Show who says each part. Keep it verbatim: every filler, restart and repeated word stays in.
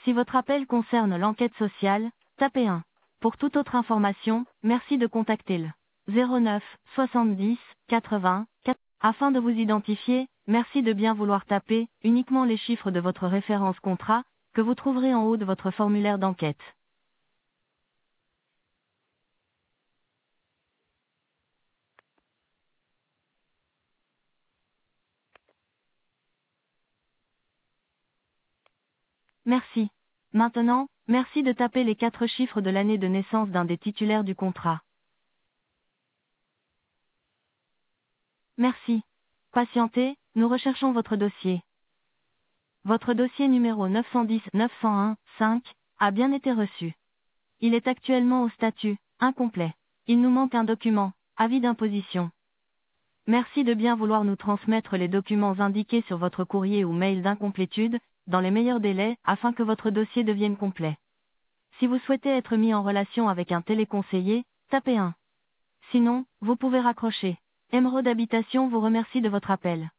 Speaker 1: Si votre appel concerne l'enquête sociale, tapez un. Pour toute autre information, merci de contacter le zéro neuf soixante-dix quatre-vingts quatre. Afin de vous identifier, merci de bien vouloir taper uniquement les chiffres de votre référence contrat, que vous trouverez en haut de votre formulaire d'enquête. Merci. Maintenant, merci de taper les quatre chiffres de l'année de naissance d'un des titulaires du contrat. Merci. Patientez, nous recherchons votre dossier. Votre dossier numéro neuf cent dix neuf cent un cinq a bien été reçu. Il est actuellement au statut incomplet. Il nous manque un document, avis d'imposition. Merci de bien vouloir nous transmettre les documents indiqués sur votre courrier ou mail d'incomplétude, dans les meilleurs délais, afin que votre dossier devienne complet. Si vous souhaitez être mis en relation avec un téléconseiller, tapez un. Sinon, vous pouvez raccrocher. Emeraude Habitation vous remercie de votre appel.